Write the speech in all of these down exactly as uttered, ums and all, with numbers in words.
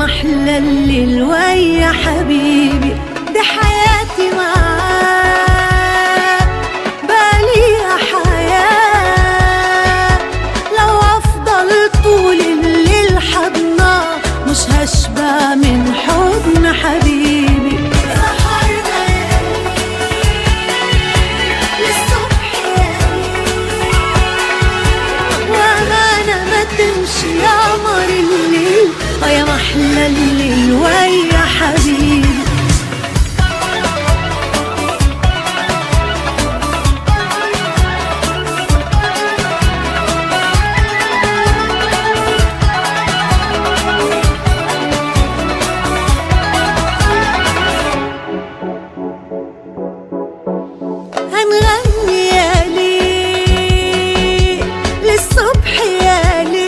محلى الليل ويا حبيبي، دي حياتي معاك بالي يا حياة. لو أفضل طول الليل حضنا مش هشبع من حضن حبيبي. سهرنا للصبح وأمانة ما تمشي يا قمر الليل، يا محلى الليل ويا حبيبي. هنغني يا ليل للصبح يا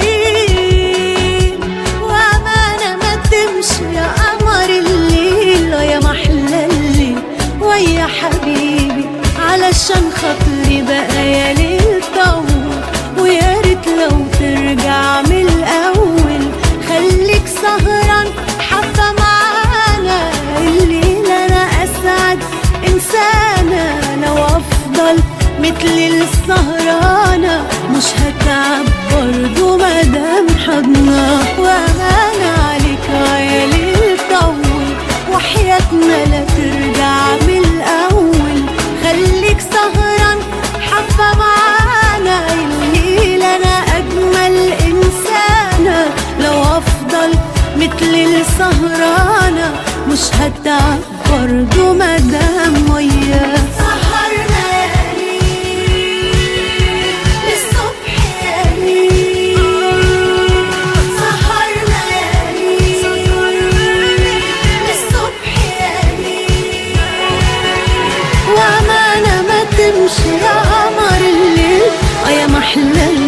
ليل، وأمانة ما تمشي يا قمر الليل، يا محلى الليل ويا حبيبي. علشان خاطري بقى يا ليل طول، ويا ريت لو ترجع من الأول. خليك سهران حبة معانا الليل، أنا أسعد إنسانة. لو أفضل مثل السهرانة مش هتعب برضو مادام حضنا. وأمانة عليك يا ليل طول، وحياتنا لا ترجع من الأول. خليك سهران حبة معانا الليل، أنا أجمل إنسانة. لو أفضل مثل السهرانة مش هتعب برضو مادام وياك. سهرنا يا ليل للصبح يا ليل، سهرنا يا ليل للصبح يا ليل، وأمانة ما تمشي يا قمر الليل، يا محلى الليل